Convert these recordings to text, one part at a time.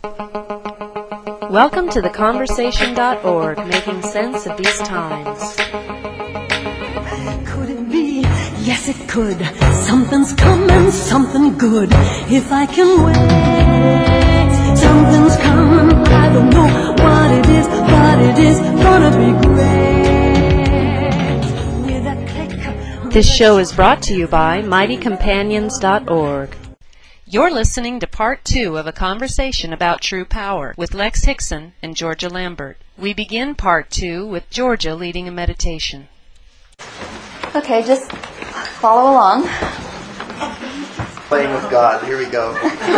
Welcome to theconversation.org, making sense of these times. Could it be? Yes, it could. Something's coming, something good. If I can wait, something's coming. I don't know what it is, but it is gonna be great. With a click. This show is brought to you by mightycompanions.org. You're listening to part 2 of a conversation about true power with Lex Hixon and Georgia Lambert. We begin part 2 with Georgia leading a meditation. Okay, just follow along. Playing with God. Here we go.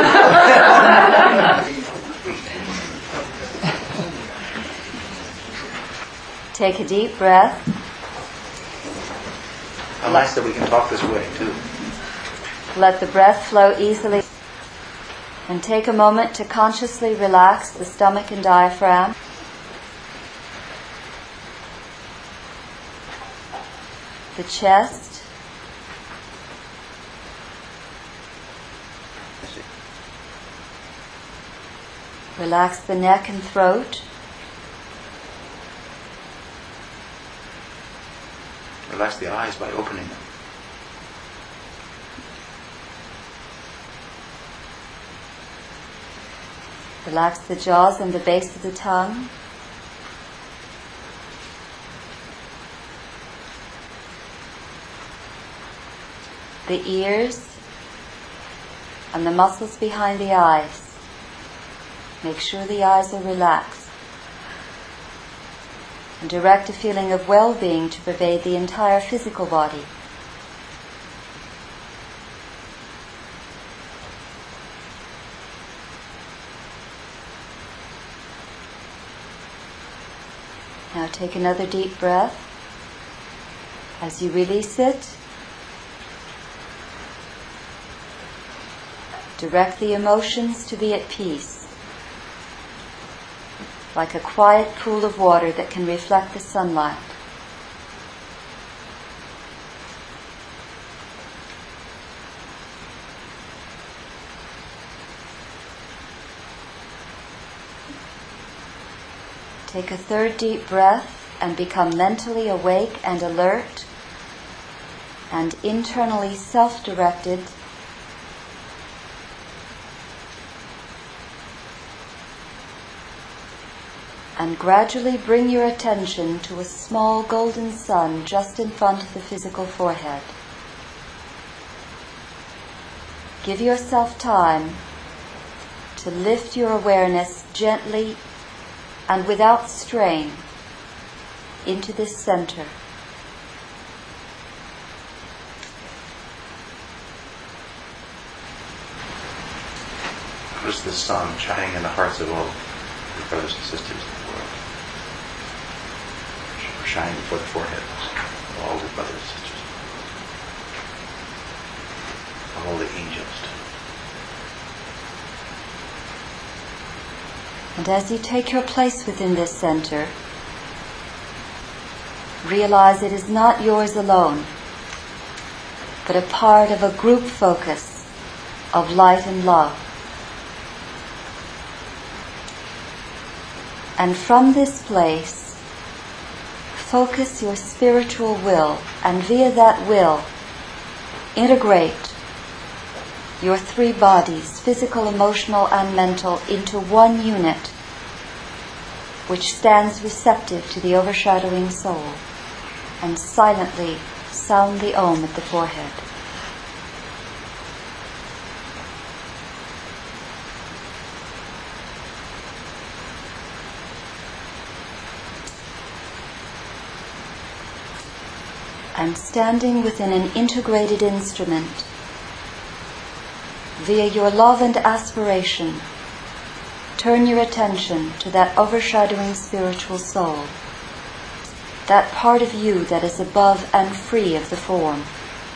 Take a deep breath. How nice that we can talk this way, too. Let the breath flow easily. And take a moment to consciously relax the stomach and diaphragm. The chest. Relax the neck and throat. Relax the eyes by opening them. Relax the jaws and the base of the tongue. The ears and the muscles behind the eyes. Make sure the eyes are relaxed. And direct a feeling of well-being to pervade the entire physical body. Now take another deep breath. As you release it, direct the emotions to be at peace, like a quiet pool of water that can reflect the sunlight. Take a third deep breath and become mentally awake and alert and internally self-directed. And gradually bring your attention to a small golden sun just in front of the physical forehead. Give yourself time to lift your awareness gently and without strain into this center. Notice the sun shining in the hearts of all your brothers and sisters in the world. We're shining before the foreheads of all the brothers and sisters, of all the angels. And as you take your place within this center, realize it is not yours alone, but a part of a group focus of light and love. And from this place, focus your spiritual will, and via that will, integrate your three bodies, physical, emotional, and mental, into one unit, which stands receptive to the overshadowing soul, and silently sound the Om at the forehead. And standing within an integrated instrument, via your love and aspiration, turn your attention to that overshadowing spiritual soul, that part of you that is above and free of the form,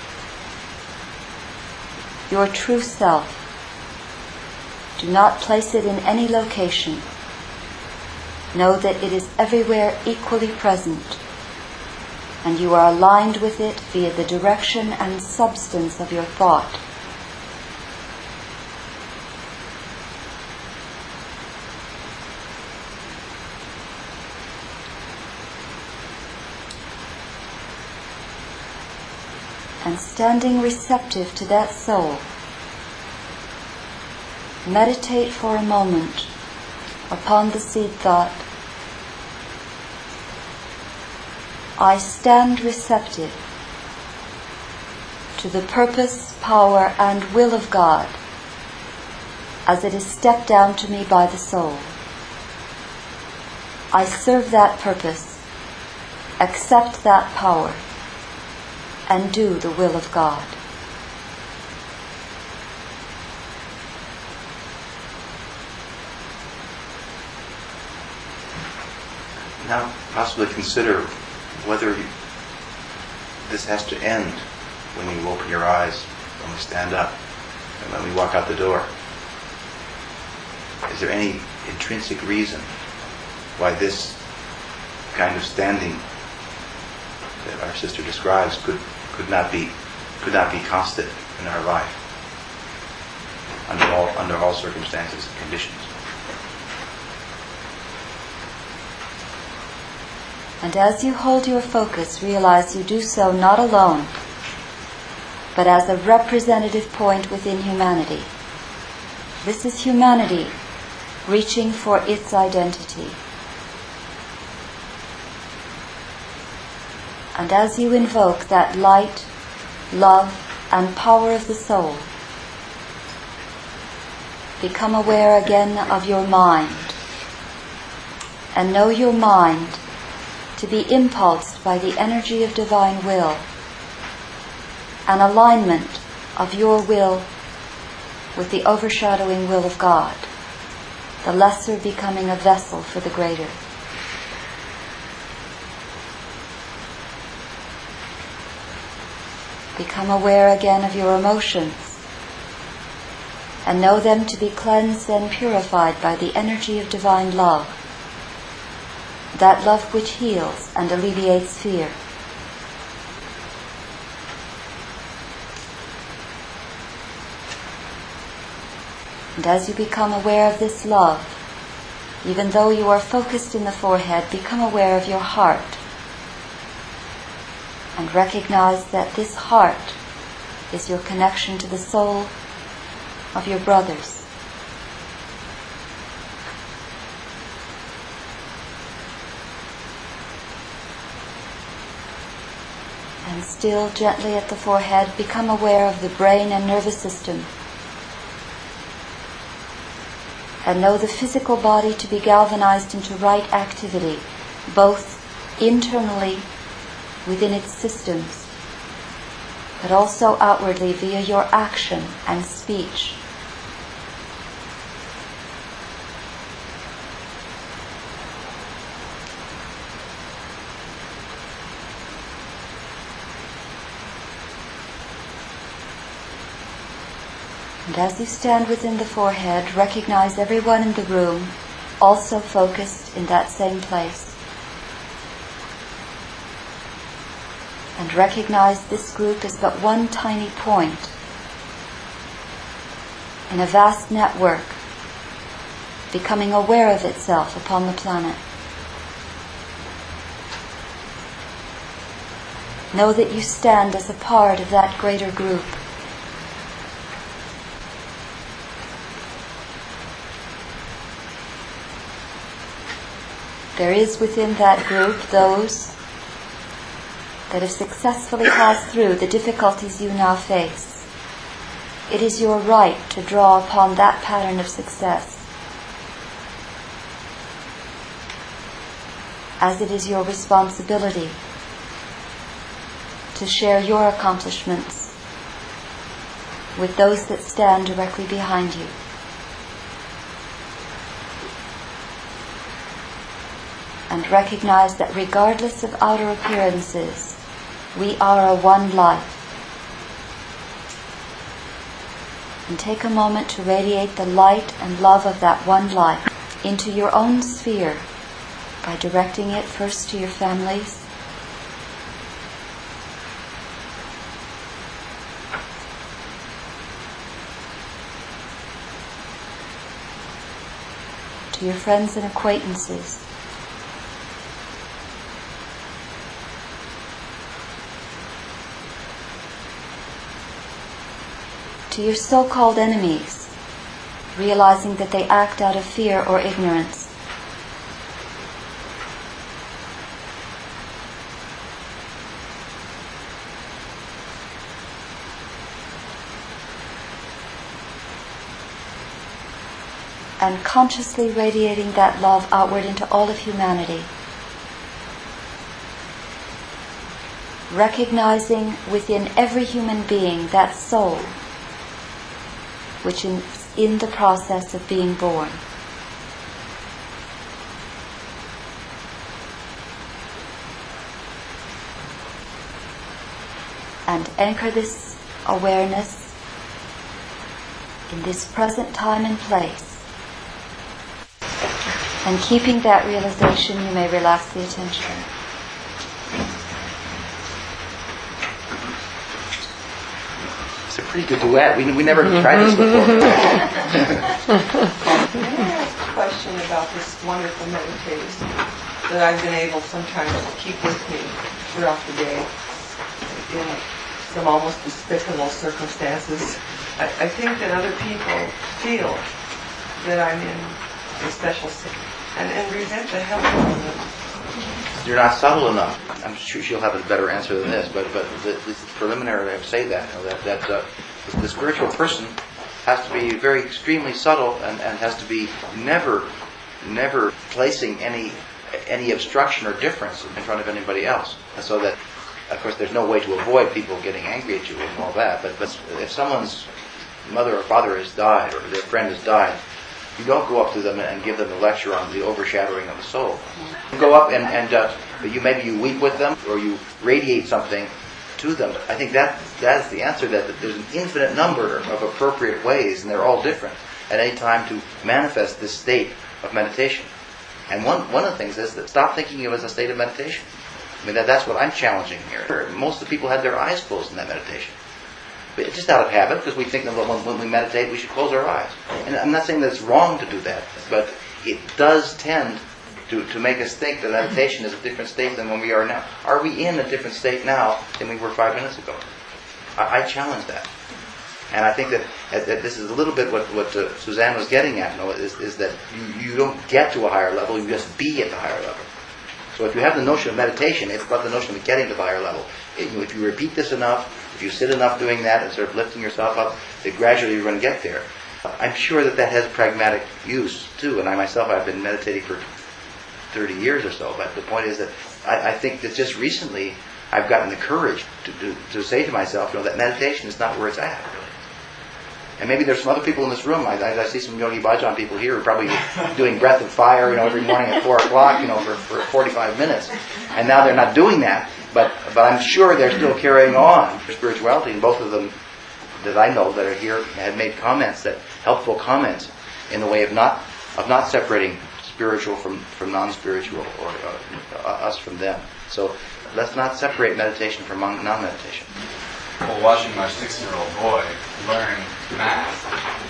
your true self. Do not place it in any location. Know that it is everywhere equally present, and you are aligned with it via the direction and substance of your thought. and standing receptive to that soul, meditate for a moment upon the seed thought, I stand receptive to the purpose, power, and will of God as it is stepped down to me by the soul. I serve that purpose, accept that power, and do the will of God. Now, possibly consider whether this has to end when you open your eyes, when we stand up, and when we walk out the door. Is there any intrinsic reason why this kind of standing that our sister describes could not be constant in our life under all circumstances and conditions? And as you hold your focus, realize you do so not alone, but as a representative point within humanity. This is humanity reaching for its identity. And as you invoke that light, love, and power of the soul, become aware again of your mind, and know your mind to be impulsed by the energy of divine will, an alignment of your will with the overshadowing will of God, the lesser becoming a vessel for the greater. Become aware again of your emotions, and know them to be cleansed and purified by the energy of divine love, that love which heals and alleviates fear. And as you become aware of this love, even though you are focused in the forehead, become aware of your heart and recognize that this heart is your connection to the soul of your brothers. And still gently at the forehead, become aware of the brain and nervous system. And know the physical body to be galvanized into right activity, both internally within its systems, but also outwardly via your action and speech. And as you stand within the forehead, recognize everyone in the room also focused in that same place. And recognize this group is but one tiny point in a vast network, becoming aware of itself upon the planet. Know that you stand as a part of that greater group. There is within that group those that have successfully passed through the difficulties you now face. It is your right to draw upon that pattern of success, as it is your responsibility to share your accomplishments with those that stand directly behind you. And recognize that regardless of outer appearances, we are a one life. And take a moment to radiate the light and love of that one life into your own sphere by directing it first to your families, to your friends and acquaintances, to your so-called enemies, realizing that they act out of fear or ignorance. And consciously radiating that love outward into all of humanity. Recognizing within every human being that soul which is in the process of being born. And anchor this awareness in this present time and place. And keeping that realization, you may relax the attention. It's a pretty good duet. We never tried this before. May I ask a question about this wonderful meditation that I've been able sometimes to keep with me throughout the day in some almost despicable circumstances? I think that other people feel that I'm in a special state and resent the hell out of them. You're not subtle enough. I'm sure she'll have a better answer than this, but at least preliminarily I have to say that, that the spiritual person has to be very extremely subtle and has to be never placing any obstruction or difference in front of anybody else. And so that, of course, there's no way to avoid people getting angry at you and all that, but if someone's mother or father has died or their friend has died, you don't go up to them and give them a lecture on the overshadowing of the soul. You go up and maybe you weep with them or you radiate something to them. I think that's the answer, that there's an infinite number of appropriate ways, and they're all different at any time to manifest this state of meditation. And one of the things is that stop thinking of it as a state of meditation. I mean, that's what I'm challenging here. Most of the people had their eyes closed in that meditation. But just out of habit, because we think that when we meditate, we should close our eyes. And I'm not saying that it's wrong to do that, but it does tend to make us think that meditation is a different state than when we are now. Are we in a different state now than we were 5 minutes ago? I challenge that. And I think that this is a little bit what Suzanne was getting at, is that you don't get to a higher level, you just be at the higher level. So if you have the notion of meditation, it's about the notion of getting to the higher level. If you repeat this enough, if you sit enough doing that and sort of lifting yourself up, then gradually you're going to get there. I'm sure that has pragmatic use too, and I myself, I've been meditating for 30 years or so, but the point is that I think that just recently I've gotten the courage to say to myself, that meditation is not where it's at, really. And maybe there's some other people in this room. I see some Yogi Bhajan people here who are probably doing breath of fire, every morning at 4 o'clock, for 45 minutes. And now they're not doing that, but I'm sure they're still carrying on for spirituality. And both of them that I know that are here had made helpful comments in the way of not separating spiritual from non-spiritual, or us from them. So let's not separate meditation from non-meditation. Well, watching my 6-year-old boy learn math,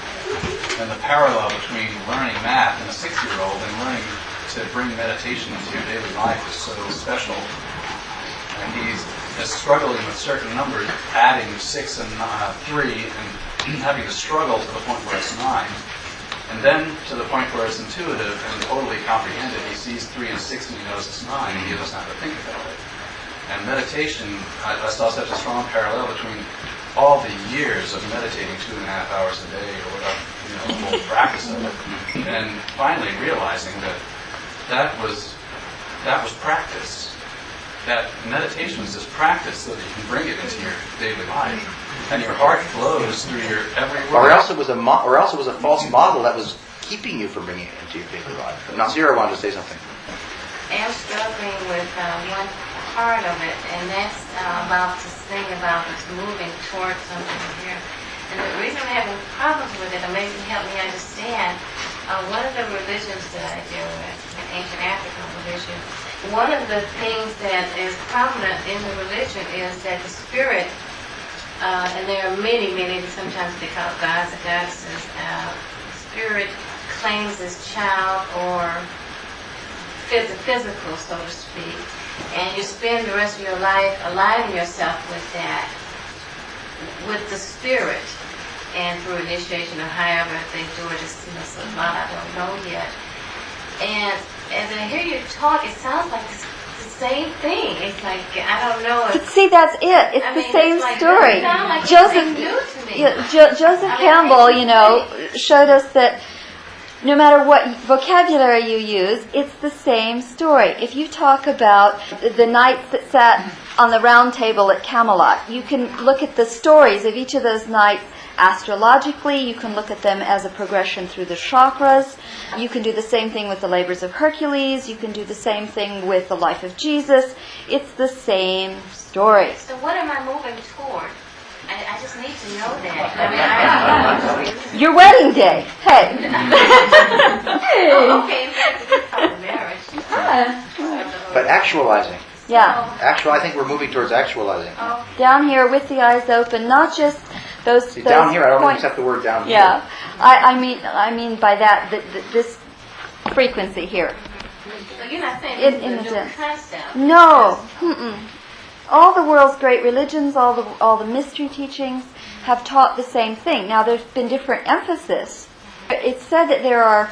and the parallel between learning math and a 6-year-old and learning to bring meditation into your daily life is so special. And he's struggling with certain numbers, adding 6 and 3, and having to struggle to the point where it's 9. And then to the point where it's intuitive and totally comprehended. He sees 3 and 6 and he knows it's 9, and he doesn't have to think about it. And meditation, I saw such a strong parallel between all the years of meditating 2.5 hours a day or whatever, the whole practice of it, and finally realizing that was practice. That meditation is just practice so that you can bring it into your daily life, and your heart flows through your every word. Or else it was a false model that was keeping you from bringing it into your daily life. Nasira wanted to say something. I'm struggling with one part of it, and that's about this thing about us moving towards something here. And the reason I'm having problems with it, or maybe help me understand, one of the religions that I deal with, an ancient African religion, one of the things that is prominent in the religion is that the spirit, and there are many, sometimes they call gods and goddesses, spirit claims this child or physical, so to speak, and you spend the rest of your life aligning yourself with that, with the spirit. and through initiation or however they do it, it's a lot I don't know yet. And as I hear you talk, it sounds like it's the same thing. It's like, I don't know. But see, that's it. It's the same like, story. It sounds like Joseph, it's new to me. Joseph Campbell, showed us that no matter what vocabulary you use, it's the same story. If you talk about the knights that sat on the round table at Camelot, you can look at the stories of each of those knights astrologically. You can look at them as a progression through the chakras. You can do the same thing with the labors of Hercules. You can do the same thing with the life of Jesus. It's the same story. So what am I moving toward? I just need to know that. Your wedding day. Hey. Oh, okay, that's marriage. But actualizing. Yeah. I think we're moving towards actualizing. Down here with the eyes open, not just those. See, those down here, I don't points. accept the word down here. Yeah, I mean by that this frequency here. So you're not saying In this the is a new sense. concept? No. All the world's great religions, all the mystery teachings have taught the same thing. Now there's been different emphasis. It's said that there are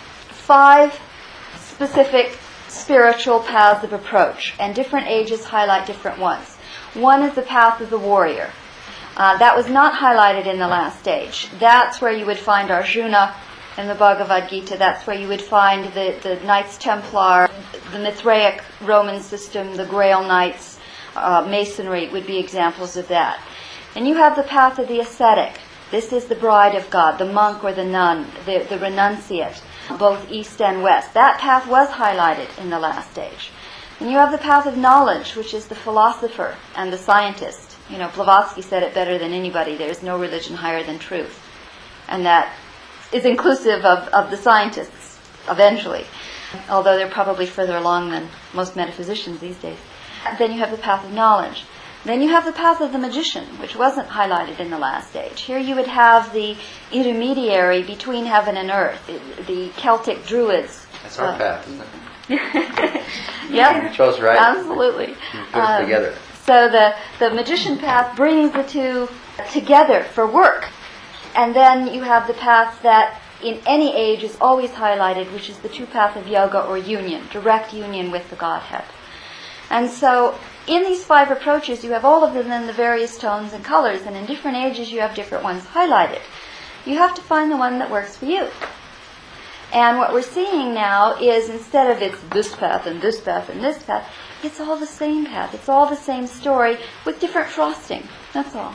5 specific spiritual paths of approach, and different ages highlight different ones. One is the path of the warrior. That was not highlighted in the last stage. That's where you would find Arjuna in the Bhagavad Gita. That's where you would find the Knights Templar, the Mithraic Roman system, the Grail Knights, Masonry would be examples of that. And you have the path of the ascetic. This is the bride of God, the monk or the nun, the renunciate, both east and west. That path was highlighted in the last stage. And you have the path of knowledge, which is the philosopher and the scientist. Blavatsky said it better than anybody. There's no religion higher than truth. And that is inclusive of the scientists, eventually. Although they're probably further along than most metaphysicians these days. Then you have the path of knowledge. Then you have the path of the magician, which wasn't highlighted in the last stage. Here you would have the intermediary between heaven and earth, the Celtic druids. That's our path, isn't it? Yep. You chose right. Absolutely. You put us together. So the magician path brings the two together for work. And then you have the path that in any age is always highlighted, which is the true path of yoga or union, direct union with the Godhead. And so in these 5 approaches, you have all of them in the various tones and colors, and in different ages you have different ones highlighted. You have to find the one that works for you. And what we're seeing now is, instead of it's this path and this path and this path, it's all the same path. It's all the same story with different frosting. That's all.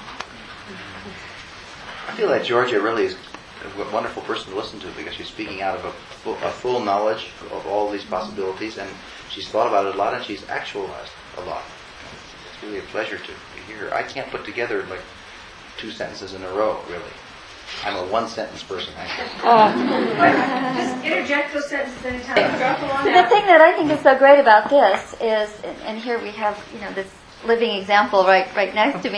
I feel that Georgia really is a wonderful person to listen to, because she's speaking out of a full knowledge of all these possibilities, and she's thought about it a lot, and she's actualized a lot. It's really a pleasure to hear her. I can't put together like 2 sentences in a row, really. I'm a 1-sentence person, actually. Just interject those sentences anytime. Drop them on The out. thing that I think is so great about this is, and here we have, this living example right next to me.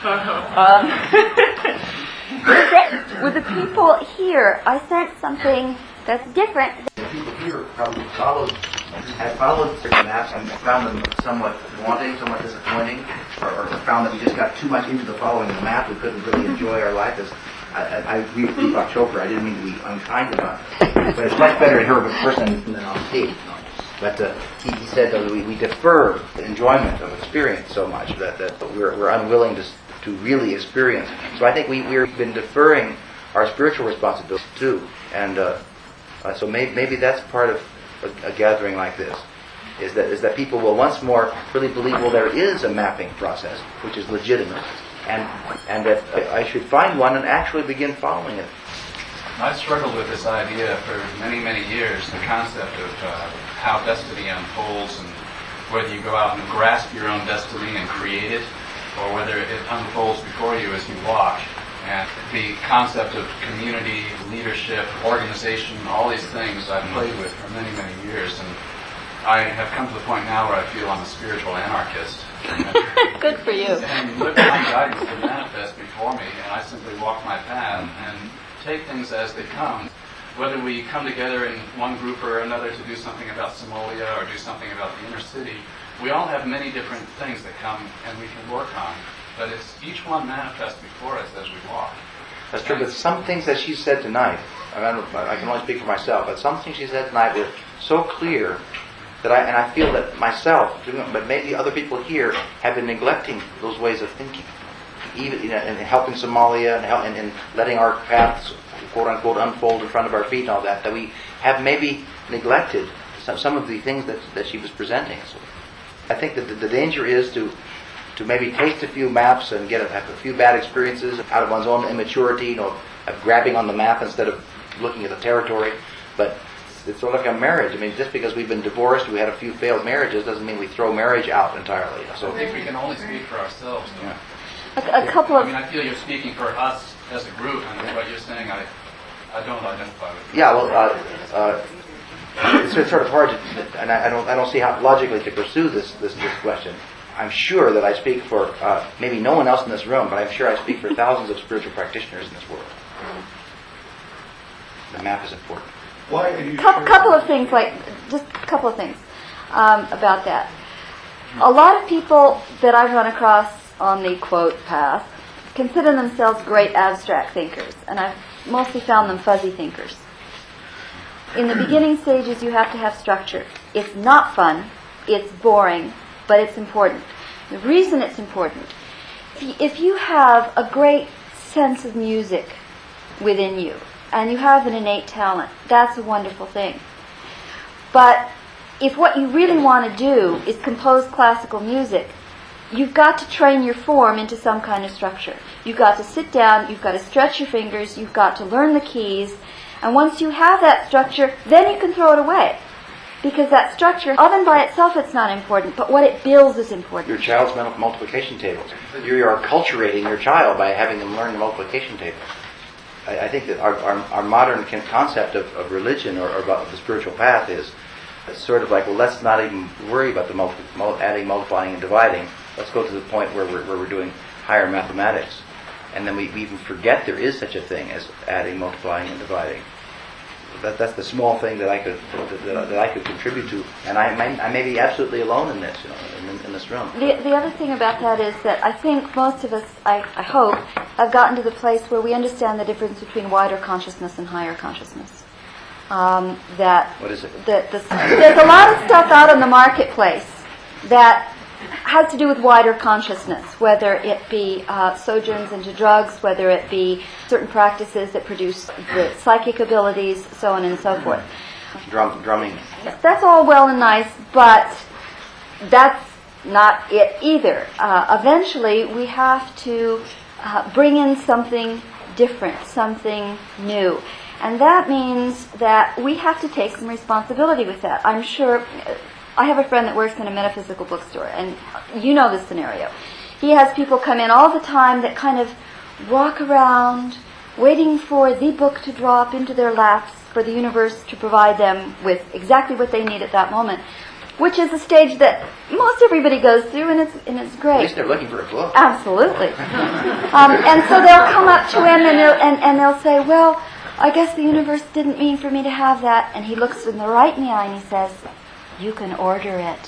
With the people here, I sense something that's different. The people here probably have followed certain maps and found them somewhat wanting, somewhat disappointing, or found that we just got too much into the following of the map. We couldn't really enjoy our life. I agree with Deepak Chopra. I didn't mean to be unkind about it. But it's much better to hear of a person than on stage. But he said that we defer the enjoyment of experience so much that we're unwilling to really experience. So I think we've been deferring our spiritual responsibility too. And so maybe that's part of a gathering like this, is that people will once more really believe, well, there is a mapping process which is legitimate, and that I should find one and actually begin following it. I've struggled with this idea for many, many years, the concept of how destiny unfolds, and whether you go out and grasp your own destiny and create it, or whether it unfolds before you as you walk. And the concept of community, leadership, organization, all these things I've played with for many, many years. And I have come to the point now where I feel I'm a spiritual anarchist. Good for you. And look at my guidance to manifest before me, and I simply walk my path and take things as they come. Whether we come together in one group or another to do something about Somalia or do something about the inner city, we all have many different things that come and we can work on. But it's each one manifests before us as we walk. That's true, but some things that she said tonight, I can only speak for myself, but some things she said tonight were so clear that I feel that myself, but maybe other people here, have been neglecting those ways of thinking. Even in helping Somalia and letting our paths, quote unquote, unfold in front of our feet and all that we have maybe neglected some of the things that she was presenting. So I think that the danger is to maybe taste a few maps and have a few bad experiences out of one's own immaturity, of grabbing on the map instead of looking at the territory. But it's sort of like a marriage. I mean, just because we've been divorced, we had a few failed marriages, doesn't mean we throw marriage out entirely. So I think we can only speak for ourselves, though. Yeah. A couple of... I mean, I feel you're speaking for us as a group, and what you're saying, I don't identify with. Yeah, well, it's sort of hard to, and I don't see how logically to pursue this question. I'm sure that I speak for maybe no one else in this room, but I'm sure I speak for thousands of spiritual practitioners in this world. The map is important. Why are you couple of things about that. A lot of people that I've run across on the quote path consider themselves great abstract thinkers, and I've mostly found them fuzzy thinkers. In the beginning stages, you have to have structure. It's not fun, it's boring, but it's important. The reason it's important, if you have a great sense of music within you, and you have an innate talent, that's a wonderful thing. But if what you really want to do is compose classical music, you've got to train your form into some kind of structure. You've got to sit down, you've got to stretch your fingers, you've got to learn the keys, and once you have that structure, then you can throw it away. Because that structure, of and by itself, it's not important, but what it builds is important. Your child's multiplication tables. You are acculturating your child by having them learn the multiplication table. I think that our modern concept of religion or about the spiritual path is sort of like, well, let's not even worry about the adding, multiplying, and dividing. Let's go to the point where we're doing higher mathematics. And then we even forget there is such a thing as adding, multiplying, and dividing. That's the small thing that I could contribute to, and I may be absolutely alone in this, in this room. The other thing about that is that I think most of us, I hope, have gotten to the place where we understand the difference between wider consciousness and higher consciousness. What is it? There's a lot of stuff out in the marketplace that has to do with wider consciousness, whether it be sojourns into drugs, whether it be certain practices that produce the psychic abilities, so on and so forth. Drumming. That's all well and nice, but that's not it either. Eventually, we have to bring in something different, something new. And that means that we have to take some responsibility with that. I'm sure... I have a friend that works in a metaphysical bookstore, and you know this scenario. He has people come in all the time that kind of walk around waiting for the book to drop into their laps for the universe to provide them with exactly what they need at that moment, which is a stage that most everybody goes through, and it's great. At least they're looking for a book. Absolutely. And so they'll come up to him and they'll say, well, I guess the universe didn't mean for me to have that. And he looks them right in the eye and he says, you can order it.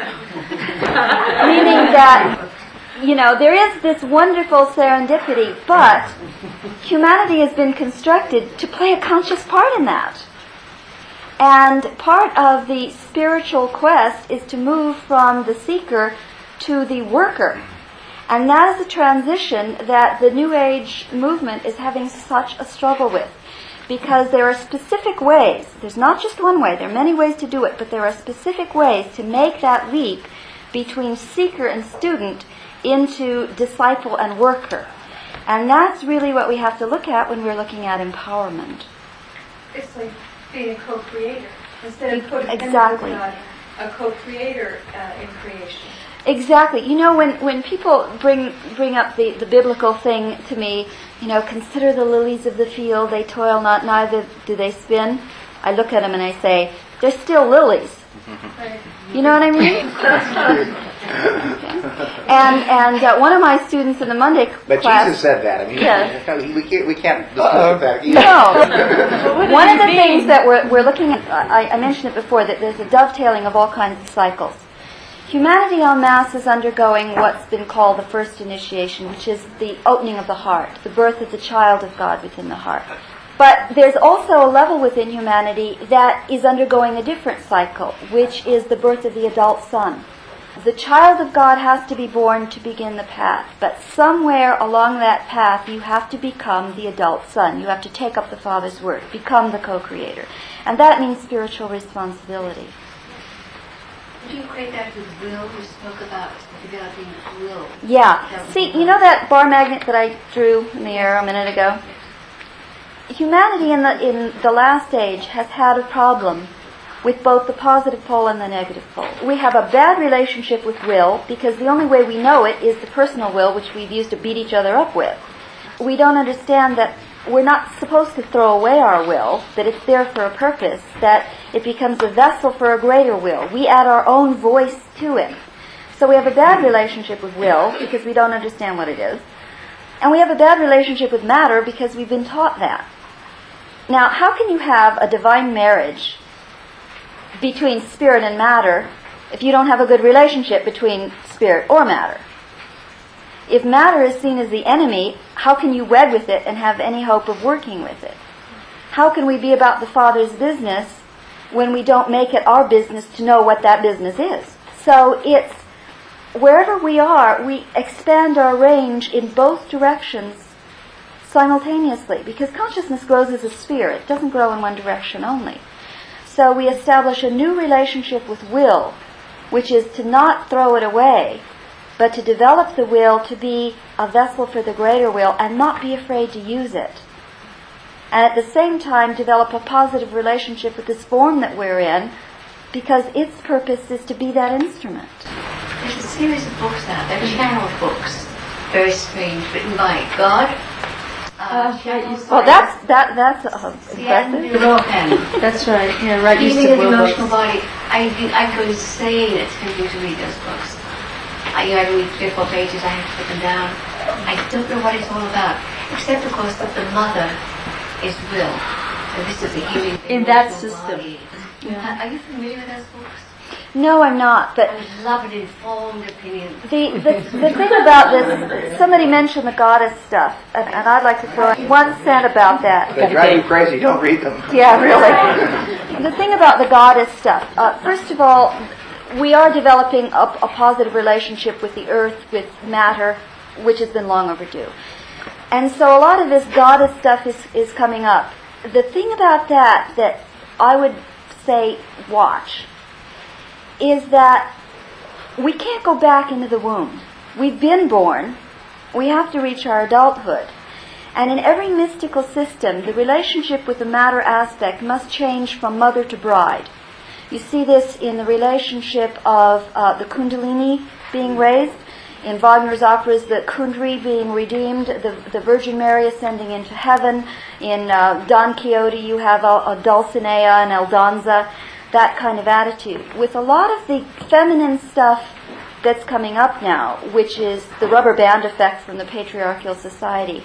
Meaning that, there is this wonderful serendipity, but humanity has been constructed to play a conscious part in that. And part of the spiritual quest is to move from the seeker to the worker. And that is a transition that the New Age movement is having such a struggle with. Because there are specific ways, there's not just one way, there are many ways to do it, but there are specific ways to make that leap between seeker and student into disciple and worker. And that's really what we have to look at when we're looking at empowerment. It's like being a co-creator. Instead of codependent Exactly. with God, a co-creator in creation. Exactly. When people bring up the biblical thing to me, consider the lilies of the field, they toil not, neither do they spin. I look at them and I say, they're still lilies. You know what I mean? And one of my students in the Monday class... But Jesus said that. I mean, yes. we can't discuss that either. No. One of the things that we're looking at, I mentioned it before, that there's a dovetailing of all kinds of cycles. Humanity en masse is undergoing what's been called the first initiation, which is the opening of the heart, the birth of the child of God within the heart. But there's also a level within humanity that is undergoing a different cycle, which is the birth of the adult son. The child of God has to be born to begin the path, but somewhere along that path you have to become the adult son. You have to take up the Father's work, become the co-creator. And that means spiritual responsibility. Do you equate that with will? You spoke about developing will. Yeah. See, you know that bar magnet that I drew in the air a minute ago? Humanity in the last age has had a problem with both the positive pole and the negative pole. We have a bad relationship with will because the only way we know it is the personal will, which we've used to beat each other up with. We don't understand that we're not supposed to throw away our will, that it's there for a purpose, that it becomes a vessel for a greater will. We add our own voice to it. So we have a bad relationship with will because we don't understand what it is. And we have a bad relationship with matter because we've been taught that. Now, how can you have a divine marriage between spirit and matter if you don't have a good relationship between spirit or matter? If matter is seen as the enemy, how can you wed with it and have any hope of working with it? How can we be about the Father's business when we don't make it our business to know what that business is? So it's, wherever we are, we expand our range in both directions simultaneously, because consciousness grows as a sphere. It doesn't grow in one direction only. So we establish a new relationship with will, which is to not throw it away, but to develop the will to be a vessel for the greater will and not be afraid to use it. And at the same time develop a positive relationship with this form that we're in, because its purpose is to be that instrument. There's a series of books out there, channel books, very strange, written by God. Well, that's impressive. That's right. Yeah, right. Healing of the emotional body. I could say that for you to read those books. I read 3 or 4 pages. I have to put them down. I don't know what it's all about, except of course that the mother is will. So this is the healing in that system. Yeah. Are you familiar with those books? No, I'm not, but I would love an informed opinion. the thing about this, somebody mentioned the goddess stuff, and I'd like to throw in 1 cent about that. They drive you crazy, don't read them. Yeah, really. The thing about the goddess stuff, first of all, we are developing a positive relationship with the earth, with matter, which has been long overdue. And so a lot of this goddess stuff is coming up. The thing about that I would say watch, is that we can't go back into the womb. We've been born. We have to reach our adulthood. And in every mystical system, the relationship with the matter aspect must change from mother to bride. You see this in the relationship of the Kundalini being raised, in Wagner's operas, the Kundry being redeemed, the Virgin Mary ascending into heaven. In Don Quixote, you have a Dulcinea and Aldonza, that kind of attitude. With a lot of the feminine stuff that's coming up now, which is the rubber band effect from the patriarchal society,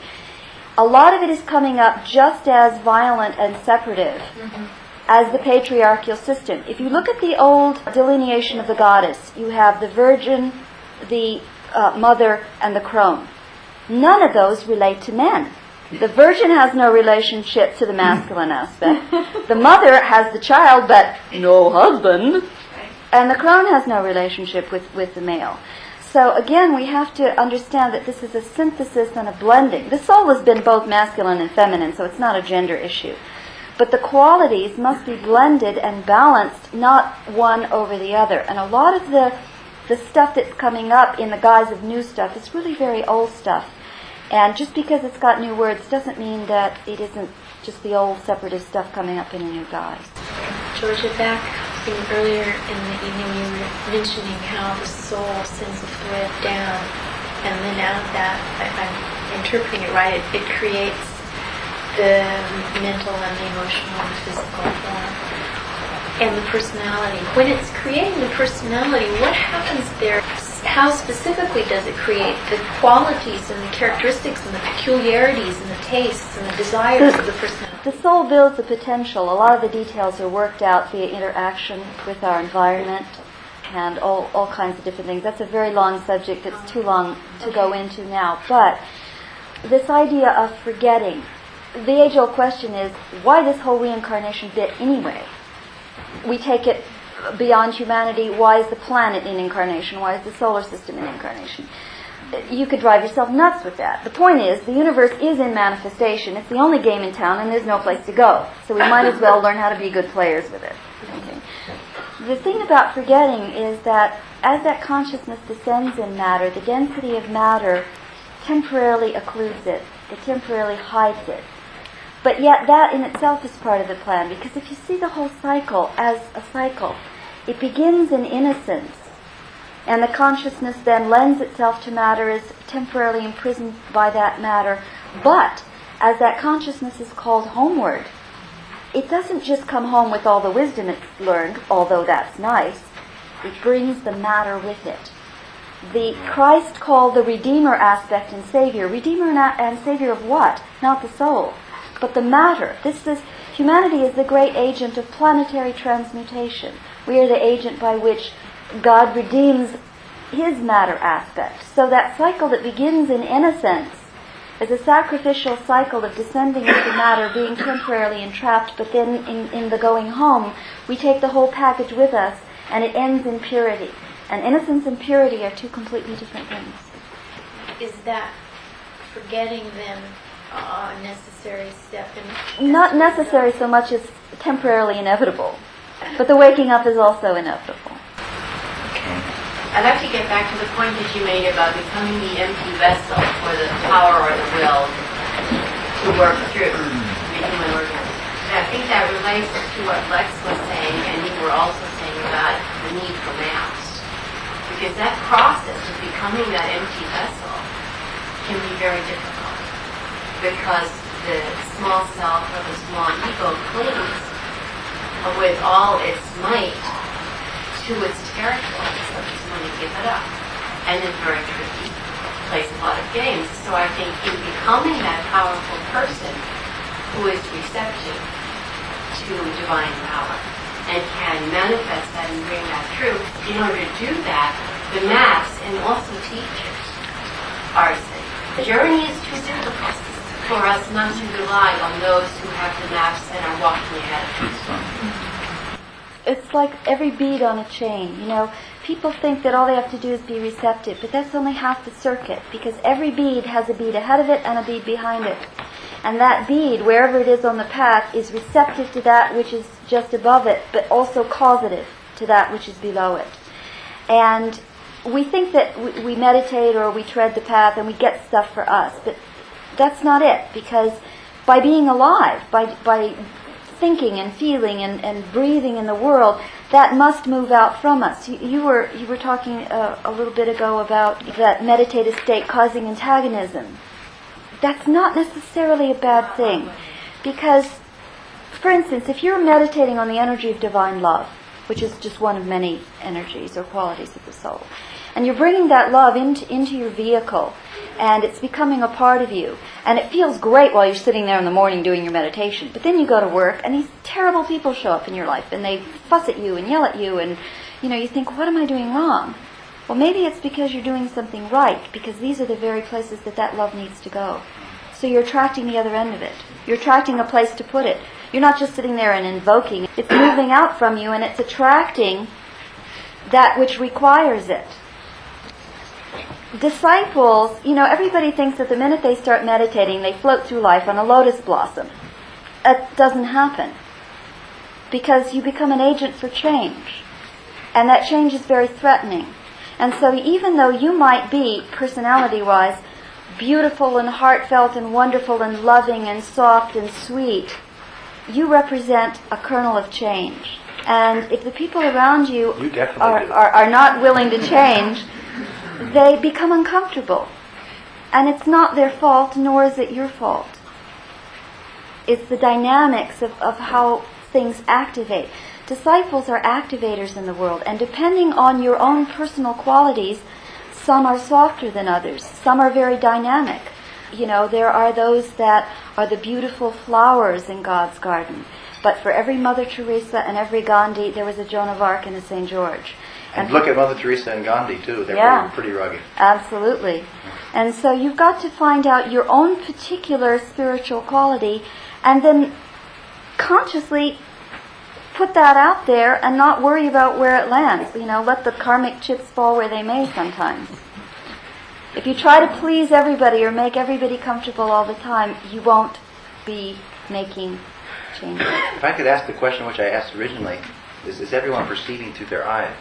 a lot of it is coming up just as violent and separative as the patriarchal system. If you look at the old delineation of the goddess, you have the virgin, the mother, and the crone. None of those relate to men. The virgin has no relationship to the masculine aspect. The mother has the child, but no husband. And the crone has no relationship with the male. So again, we have to understand that this is a synthesis and a blending. The soul has been both masculine and feminine, so it's not a gender issue. But the qualities must be blended and balanced, not one over the other. And a lot of the stuff that's coming up in the guise of new stuff is really very old stuff. And just because it's got new words doesn't mean that it isn't just the old separatist stuff coming up in a new guise. Georgia, back earlier in the evening you were mentioning how the soul sends a thread down, and then out of that, if I'm interpreting it right, it creates the mental and the emotional and the physical form and the personality. When it's creating the personality, what happens there? How specifically does it create the qualities and the characteristics and the peculiarities and the tastes and the desires of the personality? The soul builds the potential. A lot of the details are worked out via interaction with our environment backhand, all kinds of different things. That's a very long subject. It's too long to go into now. But this idea of forgetting, the age-old question is, why this whole reincarnation bit anyway? We take it beyond humanity. Why is the planet in incarnation? Why is the solar system in incarnation? You could drive yourself nuts with that. The point is, the universe is in manifestation. It's the only game in town, and there's no place to go. So we might as well learn how to be good players with it. Okay. The thing about forgetting is that as that consciousness descends in matter, the density of matter temporarily occludes it. It temporarily hides it. But yet that in itself is part of the plan, because if you see the whole cycle as a cycle, it begins in innocence, and the consciousness then lends itself to matter, is temporarily imprisoned by that matter. But as that consciousness is called homeward, it doesn't just come home with all the wisdom it's learned, although that's nice. It brings the matter with it. The Christ called the Redeemer aspect and Savior. Redeemer and Savior of what? Not the soul, but the matter. Humanity is the great agent of planetary transmutation. We are the agent by which God redeems His matter aspect. So that cycle that begins in innocence is a sacrificial cycle of descending into matter, being temporarily entrapped, but then in the going home, we take the whole package with us, and it ends in purity. And innocence and purity are two completely different things. Is that forgetting then a necessary step in? Not necessary so much as temporarily inevitable. But the waking up is also inevitable. I'd like to get back to the point that you made about becoming the empty vessel for the power or the will to work through the human organism. And I think that relates to what Lex was saying, and you were also saying about the need for maps. Because that process of becoming that empty vessel can be very difficult. Because the small self or the small ego clings with all its might to its territory, so it doesn't want to give it up. And it's very tricky, plays a lot of games. So I think in becoming that powerful person who is receptive to divine power and can manifest that and bring that through, in order to do that, the maps and also teachers are saying the journey is too difficult for us not to rely on those who have the maps and are walking ahead of us. It's like every bead on a chain. People think that all they have to do is be receptive, but that's only half the circuit, because every bead has a bead ahead of it and a bead behind it. And that bead, wherever it is on the path, is receptive to that which is just above it, but also causative to that which is below it. And we think that we meditate or we tread the path and we get stuff for us, but that's not it, because by being alive, by thinking and feeling and breathing in the world, that must move out from us. You were talking a little bit ago about that meditative state causing antagonism. That's not necessarily a bad thing, because, for instance, if you're meditating on the energy of divine love, which is just one of many energies or qualities of the soul, and you're bringing that love into your vehicle, and it's becoming a part of you, and it feels great while you're sitting there in the morning doing your meditation, but then you go to work and these terrible people show up in your life and they fuss at you and yell at you, and you think, what am I doing wrong? Well, maybe it's because you're doing something right, because these are the very places that love needs to go. So you're attracting the other end of it. You're attracting a place to put it. You're not just sitting there and invoking. It's moving out from you, and it's attracting that which requires it. Disciples, everybody thinks that the minute they start meditating, they float through life on a lotus blossom. That doesn't happen, because you become an agent for change, and that change is very threatening. And so even though you might be, personality-wise, beautiful and heartfelt and wonderful and loving and soft and sweet, you represent a kernel of change. And if the people around you are not willing to change, they become uncomfortable. And it's not their fault, nor is it your fault. It's the dynamics of how things activate. Disciples are activators in the world, and depending on your own personal qualities, some are softer than others. Some are very dynamic. There are those that are the beautiful flowers in God's garden. But for every Mother Teresa and every Gandhi, there was a Joan of Arc and a St. George. And look at Mother Teresa and Gandhi, too. They Yeah. were pretty rugged. Absolutely. And so you've got to find out your own particular spiritual quality and then consciously put that out there and not worry about where it lands. You know, let the karmic chips fall where they may sometimes. If you try to please everybody or make everybody comfortable all the time, you won't be making changes. If I could ask the question which I asked originally, is everyone perceiving through their eyes?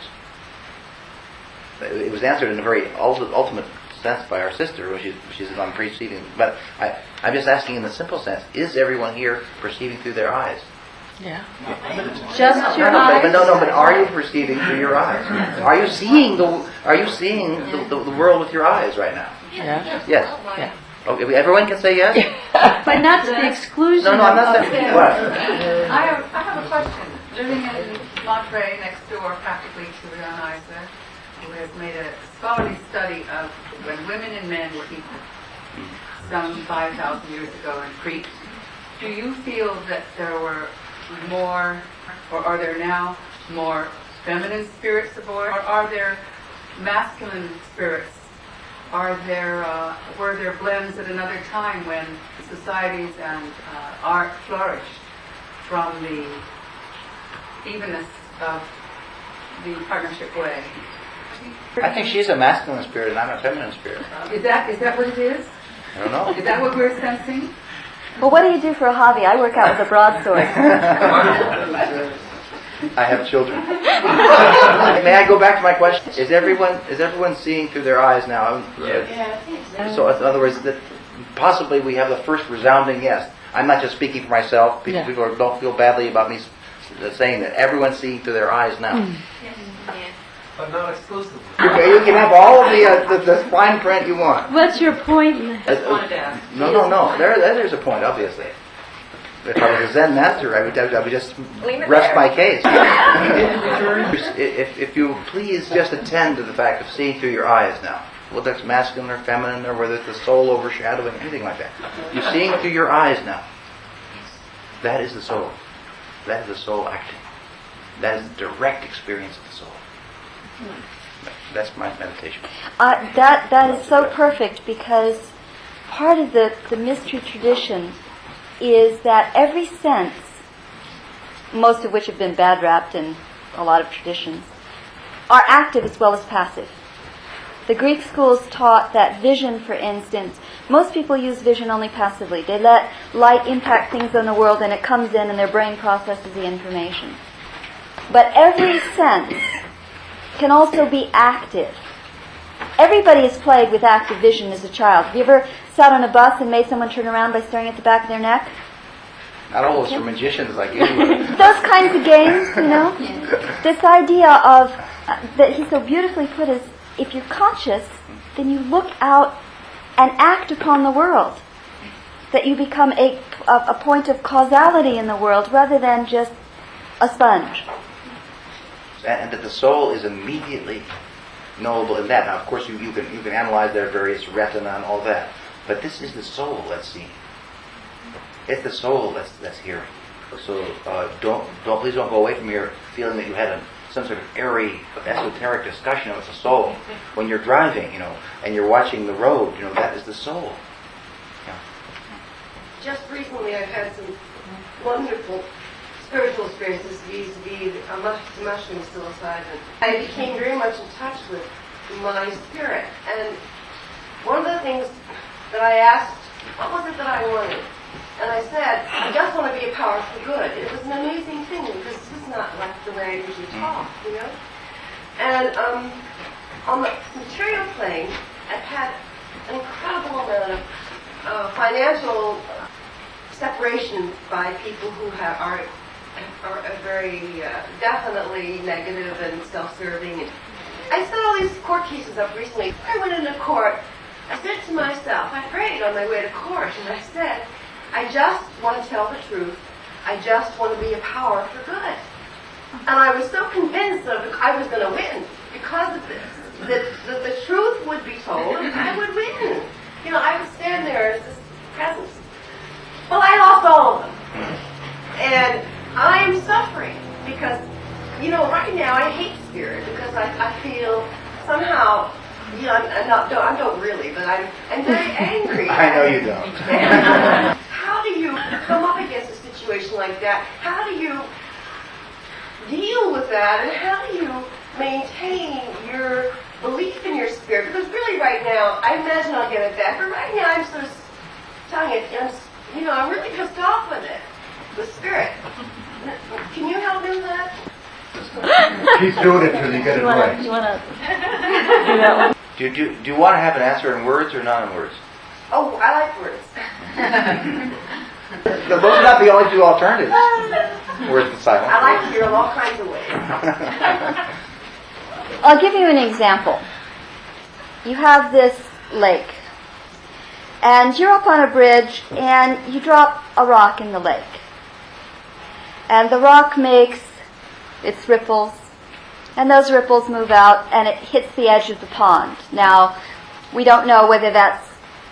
It was answered in a very ultimate sense by our sister, which is I'm perceiving. But I'm just asking in the simple sense, is everyone here perceiving through their eyes? Yeah. Just your eyes? But are you perceiving through your eyes? Are you seeing the world with your eyes right now? Yeah. Yes. Yeah. Okay, everyone can say yes? But not to the exclusion No, I'm not of saying what. I have a question. Living in Monterey, next door practically to Rihanna Eisler, who has made a scholarly study of when women and men were equal, some 5,000 years ago in Crete. Do you feel that there were more, or are there now more feminine spirits aboard, or are there masculine spirits? Were there blends at another time when societies and art flourished from the evenness of the partnership way? I think she's a masculine spirit and I'm a feminine spirit. Is that what it is? I don't know. Is that what we're sensing? Well, what do you do for a hobby? I work out with a broadsword. I have children. May I go back to my question? Is everyone seeing through their eyes now? Yes. So in other words, that possibly we have the first resounding yes. I'm not just speaking for myself. People don't feel badly about me saying that. Everyone's seeing through their eyes now. But not exclusively. You can have all of the fine print you want. What's your point? No. There's a point, obviously. If I was a Zen master, I would just rest my case. If you please just attend to the fact of seeing through your eyes now, whether it's masculine or feminine, or whether it's the soul overshadowing, anything like that. You're seeing through your eyes now. That is the soul. That is the soul acting. That is the direct experience of the soul. That's my meditation. That is so perfect, because part of the mystery tradition is that every sense, most of which have been bad wrapped in a lot of traditions, are active as well as passive. The Greek schools taught that vision, for instance, most people use vision only passively. They let light impact things in the world and it comes in and their brain processes the information. But every sense can also be active. Everybody has played with active vision as a child. Have you ever sat on a bus and made someone turn around by staring at the back of their neck? Not always for magicians like you. Those kinds of games, you know? This idea of, that he so beautifully put is, if you're conscious, then you look out and act upon the world. That you become a point of causality in the world rather than just a sponge. And that the soul is immediately knowable in that. Now, of course, you can analyze their various retina and all that, but this is the soul that's seeing. It's the soul that's hearing. So please don't go away from here feeling that you had some sort of airy, esoteric discussion of the soul when you're driving, and you're watching the road. That is the soul. Yeah. Just recently, I've had some wonderful spiritual experiences vis-a-vis mushroom psilocybin. I became very much in touch with my spirit, and one of the things that I asked, what was it that I wanted? And I said, I just want to be a power for good. It was an amazing thing, because this is not like the way I usually talk, And on the material plane, I've had an incredible amount of financial separation by people who are very definitely negative and self-serving. I set all these court cases up recently. I went into court. I said to myself, I prayed on my way to court, and I said, I just want to tell the truth. I just want to be a power for good. And I was so convinced that I was going to win because of this. That the truth would be told, and I would win. I would stand there as this presence. Well, I lost all of them. And I am suffering because right now I hate spirit because I feel somehow, I don't really, but I'm very angry. I know you don't. How do you come up against a situation like that? How do you deal with that, and how do you maintain your belief in your spirit? Because really right now, I imagine I'll get it back, but right now I'm sort of telling it, I'm really pissed off with it, with spirit. Can you help me with that? She's doing it till you get it right. Do you want to do that one? Do you want to have an answer in words or not in words? Oh, I like words. Those are not the only two alternatives. Words and silence. I like to hear in all kinds of ways. I'll give you an example. You have this lake, and you're up on a bridge, and you drop a rock in the lake. And the rock makes its ripples, and those ripples move out, and it hits the edge of the pond. Now, we don't know whether that's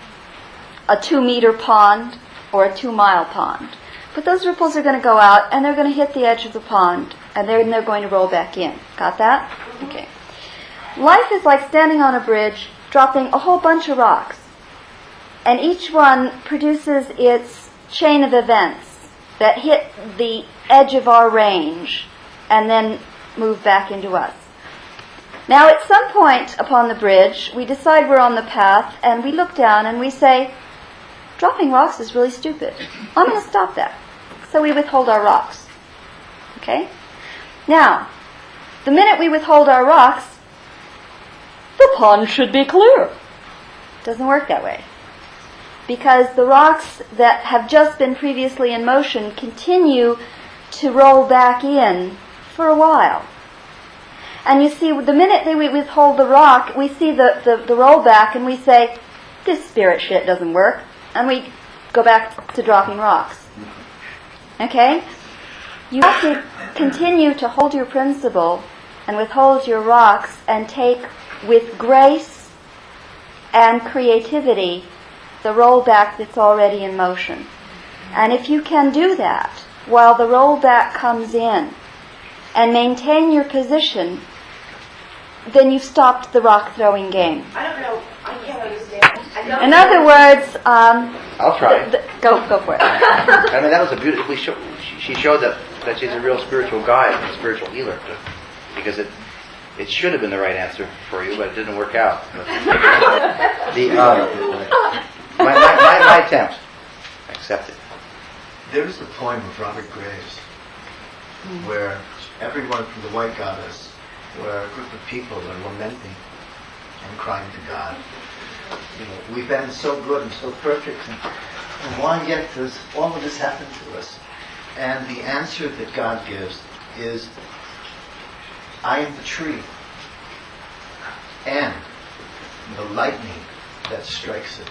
a 2-meter pond or a 2-mile pond. But those ripples are going to go out, and they're going to hit the edge of the pond, and then they're going to roll back in. Got that? Okay. Life is like standing on a bridge, dropping a whole bunch of rocks. And each one produces its chain of events that hit the edge of our range and then move back into us. Now, at some point upon the bridge, we decide we're on the path, and we look down and we say, dropping rocks is really stupid. I'm going to stop that. So we withhold our rocks. Okay? Now, the minute we withhold our rocks, the pond should be clear. Doesn't work that way. Because the rocks that have just been previously in motion continue to roll back in for a while. And you see, the minute that we withhold the rock, we see the rollback, and we say, this spirit shit doesn't work. And we go back to dropping rocks. Okay? You have to continue to hold your principle and withhold your rocks and take with grace and creativity the rollback that's already in motion. And if you can do that while the rollback comes in and maintain your position, then you've stopped the rock throwing game. I don't know. I can't understand. In other words, I'll try. Go for it. I mean, that was a beautiful. She showed that she's a real spiritual guide, a spiritual healer, because it should have been the right answer for you, but it didn't work out. My attempt. I accept it. There is a poem of Robert Graves where everyone from the White Goddess, where a group of people are lamenting and crying to God. We've been so good and so perfect, and why yet does all of this happen to us? And the answer that God gives is, I am the tree, and the lightning that strikes it.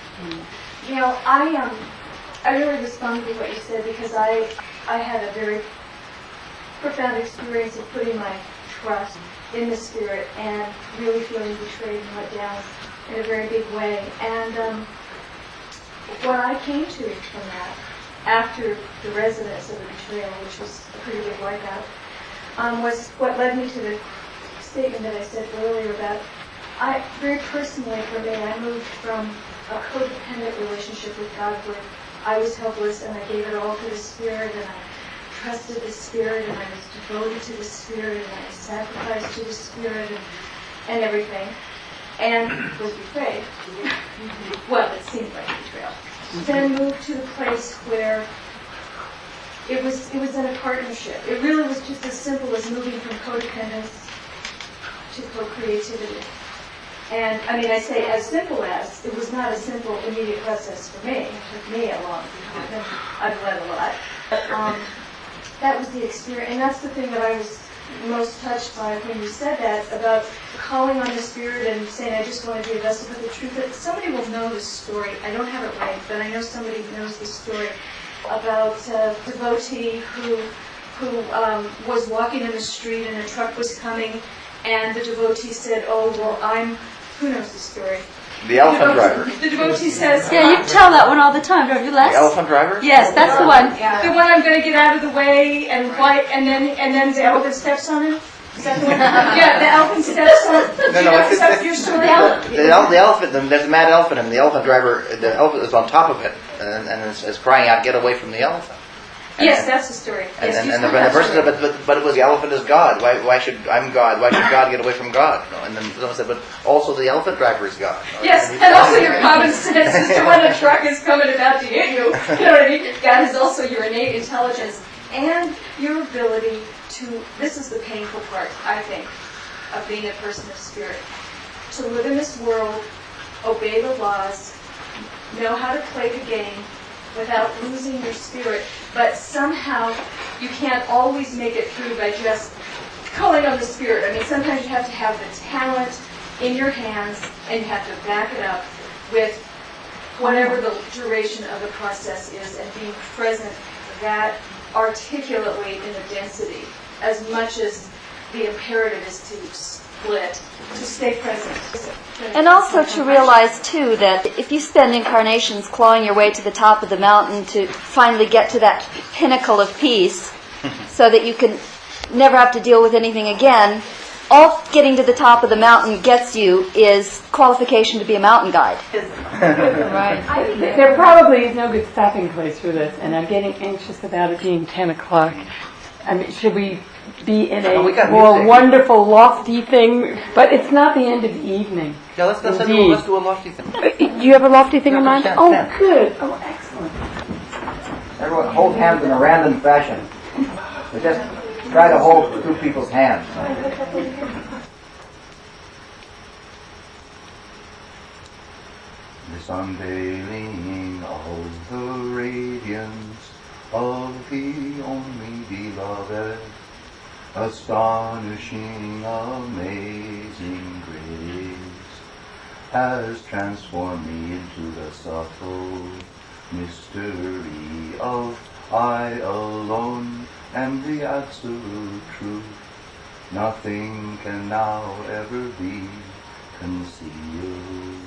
I really responded to what you said because I had a very profound experience of putting my trust in the Spirit and really feeling betrayed and let down in a very big way. And what I came to from that, after the resonance of the betrayal, which was a pretty big wipeout, was what led me to the statement that I said earlier about, very personally for me, I moved from a codependent relationship with God where I was helpless and I gave it all to the Spirit and I trusted the Spirit and I was devoted to the Spirit and I sacrificed to the Spirit and everything, and was betrayed. Well, it seemed like betrayal. Then moved to the place where it was in a partnership. It really was just as simple as moving from codependence to co-creativity. And I say as simple as, it was not a simple, immediate process for me. It took me a long time. I've read a lot. But that was the experience. And that's the thing that I was most touched by when you said that, about calling on the Spirit and saying, I just want to be a vessel for the truth. That somebody will know this story. I don't have it right, but I know somebody knows this story about a devotee who was walking in the street and a truck was coming, and the devotee said, oh, well, who knows the story? The elephant driver. The devotee says, Yeah, you tell that one all the time, don't you, Les? The elephant driver? Yes, that's the one. the one I'm going to get out of the way, and then the elephant steps on him. Is that the one? Yeah, the elephant steps on. Is that your story? The elephant. There's a mad elephant, and the elephant driver. The elephant is on top of it, and is crying out, "Get away from the elephant!" Yes, that's the story. And the person said, but it was the elephant is God. Why should I'm God? Why should God get away from God? No, and then someone said, but also the elephant driver is God. No, yes, and also your common sense as to when a truck is coming about to hit you. You know what I mean? God is also your innate intelligence and your ability to. This is the painful part, I think, of being a person of spirit. To live in this world, obey the laws, know how to play the game, without losing your spirit, but somehow you can't always make it through by just calling on the spirit. I mean, sometimes you have to have the talent in your hands, and you have to back it up with whatever the duration of the process is, and being present that articulately in the density, as much as the imperative is to split, to stay present. And also to realize, too, that if you spend incarnations clawing your way to the top of the mountain to finally get to that pinnacle of peace so that you can never have to deal with anything again, all getting to the top of the mountain gets you is qualification to be a mountain guide. Right. There probably is no good stopping place for this, and I'm getting anxious about it being 10 o'clock. I mean, should we be in a more wonderful, lofty thing? But it's not the end of the evening. Yeah, let's do a lofty thing. Do you have a lofty thing in mind? Stand. Good. Oh, excellent. Everyone hold hands in a random fashion. So just try to hold two people's hands. This unveiling of the radiance of the only beloved, astonishing, amazing grace, has transformed me into the subtle mystery of I alone am the absolute truth. Nothing can now ever be concealed.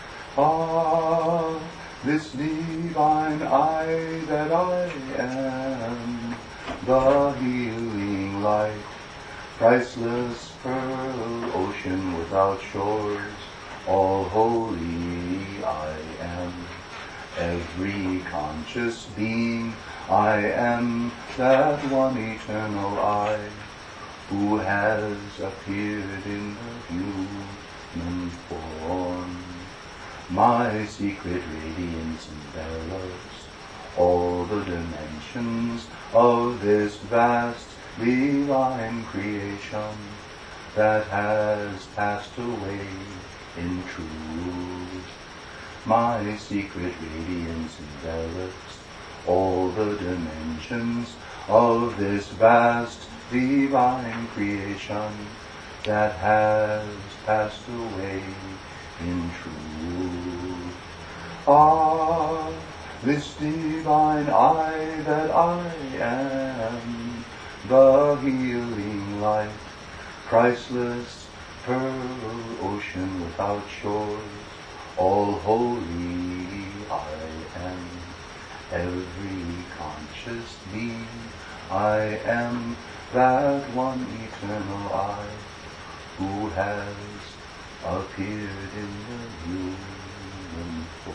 Ah, this divine I that I am, the healing light, priceless pearl ocean without shores, all holy I am. Every conscious being I am, that one eternal I, who has appeared in the human form. My secret radiance envelops all the dimensions of this vast divine creation that has passed away in truth. My secret radiance envelops all the dimensions of this vast divine creation that has passed away in truth. Ah, this divine I that I am, the healing light, priceless pearl ocean without shores, all holy I am. Every conscious being I am, that one eternal I, who has appeared in the human form.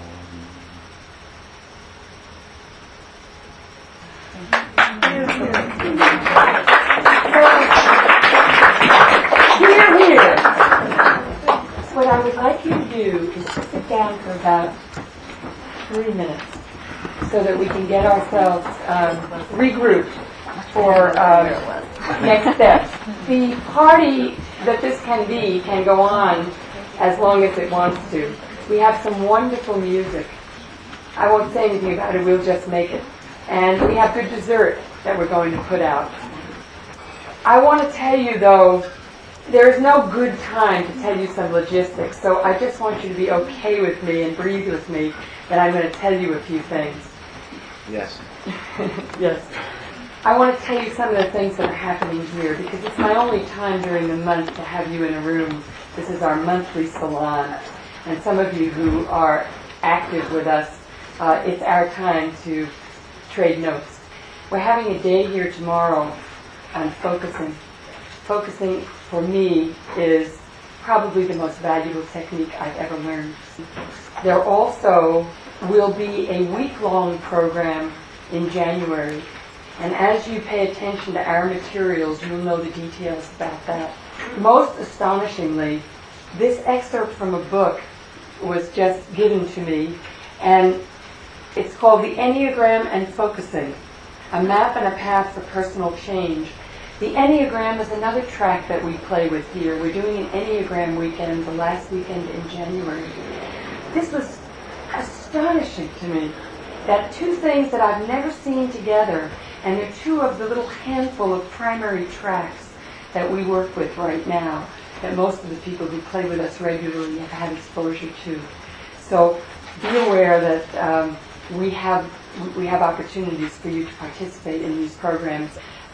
Here. What I would like you to do is to sit down for about 3 minutes so that we can get ourselves regrouped for next steps. The party that this can go on as long as it wants to. We have some wonderful music. I won't say anything about it, we'll just make it. And we have good dessert that we're going to put out. I want to tell you, though, there is no good time to tell you some logistics, so I just want you to be okay with me and breathe with me that I'm going to tell you a few things. Yes. Yes. I want to tell you some of the things that are happening here, because it's my only time during the month to have you in a room. This is our monthly salon. and some of you who are active with us, it's our time to trade notes. We're having a day here tomorrow on focusing. Focusing, for me, is probably the most valuable technique I've ever learned. There also will be a week-long program in January, and as you pay attention to our materials, you'll know the details about that. Most astonishingly, this excerpt from a book was just given to me, and it's called The Enneagram and Focusing, a Map and a Path for Personal Change. The Enneagram is another track that we play with here. We're doing an Enneagram weekend, the last weekend in January. This was astonishing to me, that two things that I've never seen together, and they're two of the little handful of primary tracks that we work with right now, that most of the people who play with us regularly have had exposure to. So be aware that we have opportunities for you to participate in these programs.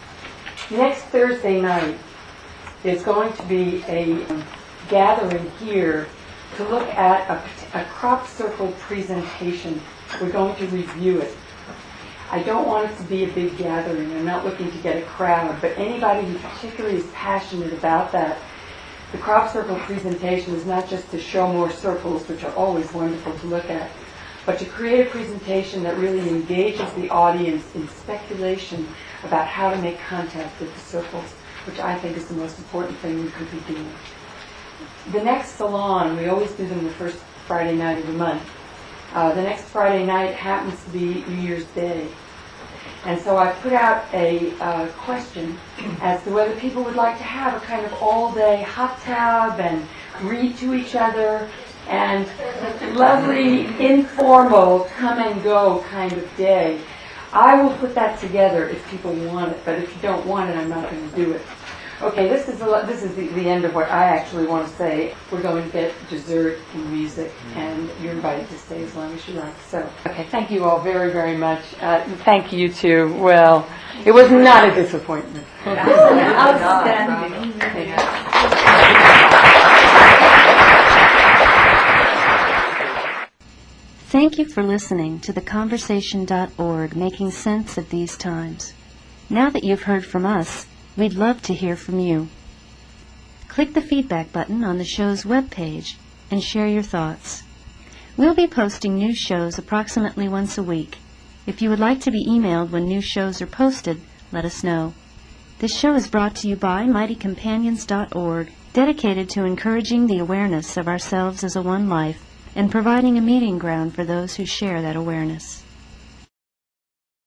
Next Thursday night is going to be a gathering here to look at a crop circle presentation. We're going to review it. I don't want it to be a big gathering. I'm not looking to get a crowd, but anybody who particularly is passionate about that. The crop circle presentation is not just to show more circles, which are always wonderful to look at, but to create a presentation that really engages the audience in speculation about how to make contact with the circles, which I think is the most important thing we could be doing. The next salon, we always do them the first Friday night of the month. The next Friday night happens to be New Year's Day. And so I put out a question as to whether people would like to have a kind of all-day hot tub and read to each other and lovely, informal, come-and-go kind of day. I will put that together if people want it, but if you don't want it, I'm not going to do it. Okay, this is the end of what I actually want to say. We're going to get dessert and music, and you're invited to stay as long as you like. So, okay, thank you all very, very much. Thank you too. Well, it was not a disappointment. Outstanding. Thank you for listening to theconversation.org, making sense of these times. Now that you've heard from us, we'd love to hear from you. Click the feedback button on the show's webpage and share your thoughts. We'll be posting new shows approximately once a week. If you would like to be emailed when new shows are posted, let us know. This show is brought to you by mightycompanions.org, dedicated to encouraging the awareness of ourselves as a one life and providing a meeting ground for those who share that awareness.